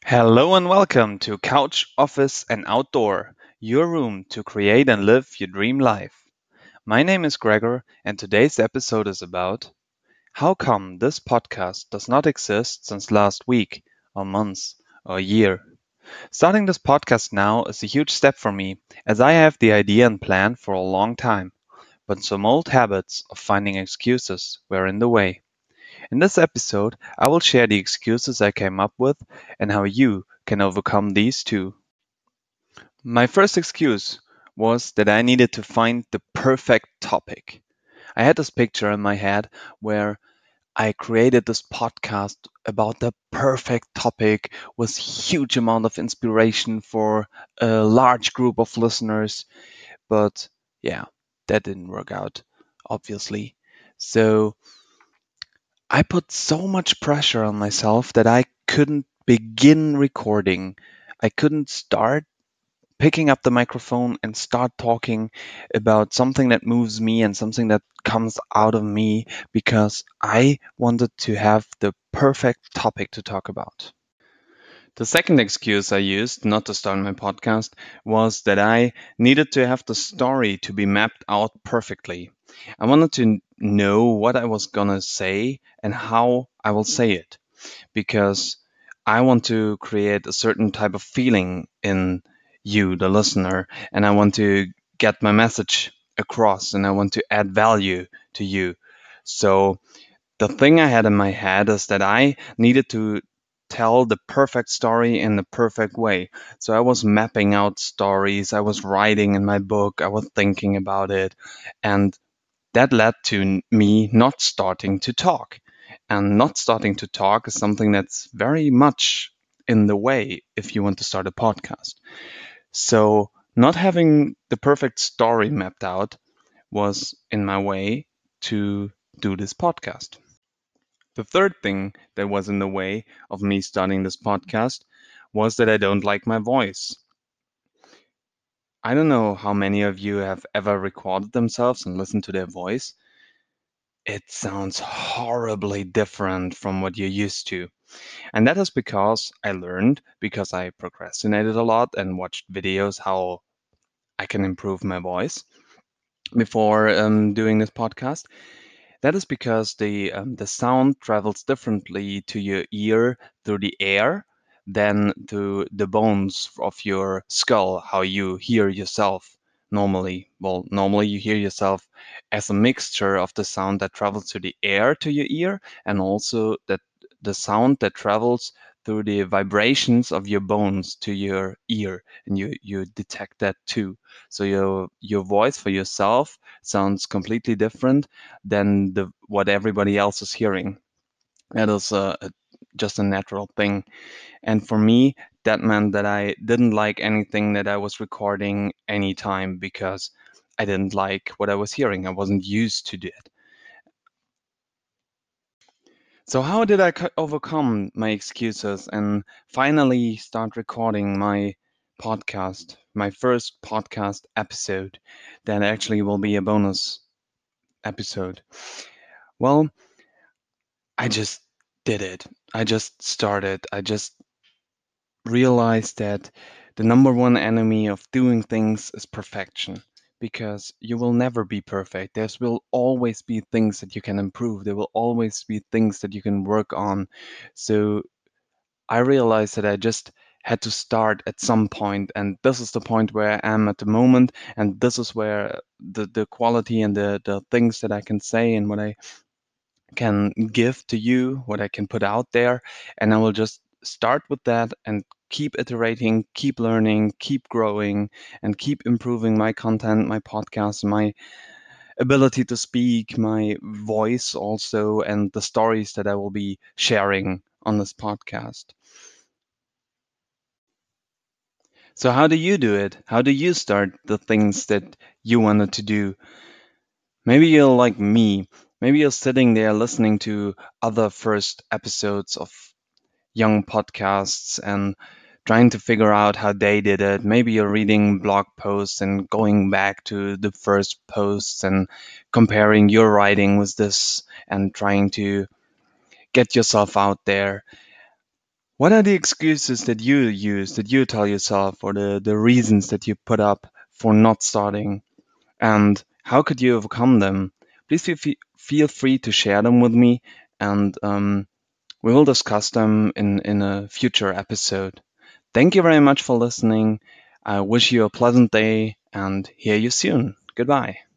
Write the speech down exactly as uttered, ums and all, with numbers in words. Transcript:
Hello and welcome to Couch, Office, and Outdoor, your room to create and live your dream life. My name is Gregor, and today's episode is about how come this podcast does not exist since last week, or months, or year. Starting this podcast now is a huge step for me, as I have the idea and plan for a long time, but some old habits of finding excuses were in the way. In this episode, I will share the excuses I came up with and how you can overcome these too. My first excuse was that I needed to find the perfect topic. I had this picture in my head where I created this podcast about the perfect topic with huge amount of inspiration for a large group of listeners, but yeah, that didn't work out, obviously. So I put so much pressure on myself that I couldn't begin recording. I couldn't start picking up the microphone and start talking about something that moves me and something that comes out of me because I wanted to have the perfect topic to talk about. The second excuse I used not to start my podcast was that I needed to have the story to be mapped out perfectly. I wanted to know what I was gonna say and how I will say it because I want to create a certain type of feeling in you, the listener, and I want to get my message across and I want to add value to you. So the thing I had in my head is that I needed to tell the perfect story in the perfect way. So I was mapping out stories, I was writing in my book, I was thinking about it, and that led to me not starting to talk. And not starting to talk is something that's very much in the way if you want to start a podcast. So, not having the perfect story mapped out was in my way to do this podcast. The third thing that was in the way of me starting this podcast was that I don't like my voice. I don't know how many of you have ever recorded themselves and listened to their voice. It sounds horribly different from what you're used to. And that is because I learned, because I procrastinated a lot and watched videos how I can improve my voice before um, doing this podcast. That is because the um, the sound travels differently to your ear through the air than to the bones of your skull, how you hear yourself normally. Well, normally you hear yourself as a mixture of the sound that travels through the air to your ear and also that the sound that travels through the vibrations of your bones to your ear, and you you detect that too. So your your voice for yourself sounds completely different than the what everybody else is hearing. That is uh, a, just a natural thing. And for me, that meant that I didn't like anything that I was recording anytime because I didn't like what I was hearing. I wasn't used to it. So how did I co- overcome my excuses and finally start recording my podcast, my first podcast episode that actually will be a bonus episode? Well, I just did it. I just started. I just realized that the number one enemy of doing things is perfection because you will never be perfect. There will always be things that you can improve, there will always be things that you can work on. So I realized that I just had to start at some point, and this is the point where I am at the moment, and this is where the, the quality and the, the things that I can say and what I can give to you, what I can put out there. And I will just start with that and keep iterating, keep learning, keep growing, and keep improving my content, my podcast, my ability to speak, my voice also, and the stories that I will be sharing on this podcast. So, how do you do it? How do you start the things that you wanted to do? Maybe you're like me. Maybe you're sitting there listening to other first episodes of young podcasts and trying to figure out how they did it. Maybe you're reading blog posts and going back to the first posts and comparing your writing with this and trying to get yourself out there. What are the excuses that you use, that you tell yourself, or the, the reasons that you put up for not starting? And how could you overcome them? Please feel, fe- feel free to share them with me, and um, we will discuss them in, in a future episode. Thank you very much for listening. I wish you a pleasant day and hear you soon. Goodbye.